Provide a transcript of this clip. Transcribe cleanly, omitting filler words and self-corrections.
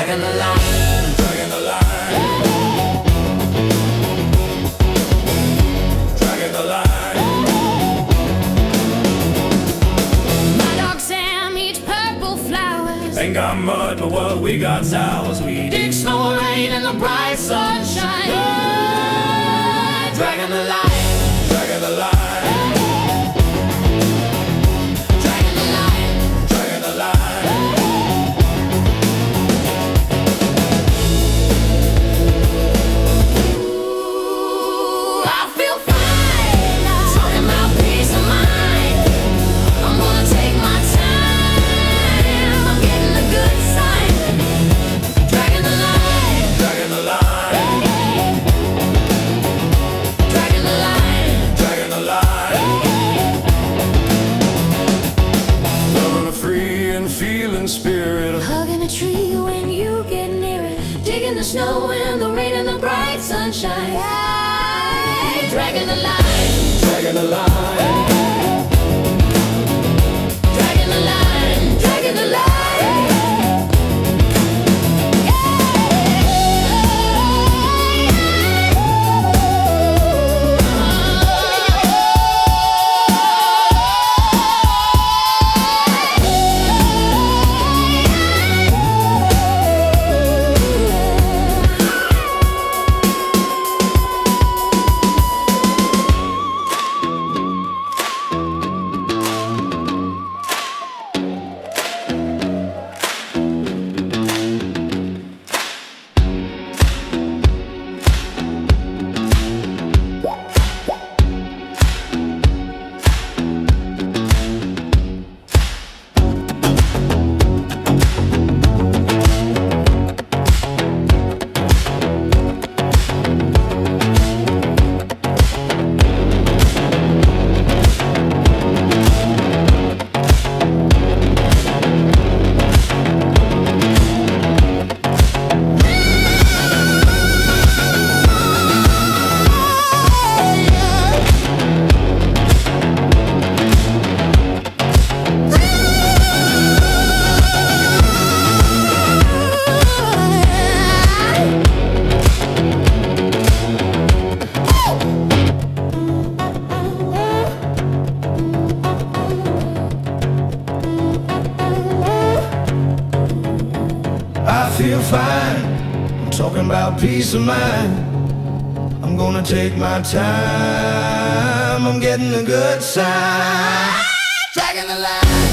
dragging the line, dragging the line, dragging the line. My dog Sam eats purple flowers. Ain't got mud, but what we got's ours. We dig snow and rain in the bright sunshine. Dragging the line, dragging the line, dragging the line, dragging the line. Ooh, I feel fine. Talking about peace of mind. I'm gonna take my time. I'm getting a good sign. Dragging the line, Dragging the line, dragging the line. dragging the line. Loving a free and feeling spirit. Hugging a tree when you get near it. Digging the snow and the rain and the bright sunshine. Dragging the line, Dragging the line, dragging the line, dragging the line. I feel fine. I'm talking about peace of mind. I'm gonna take my time. I'm getting a good sign. Dragging the line.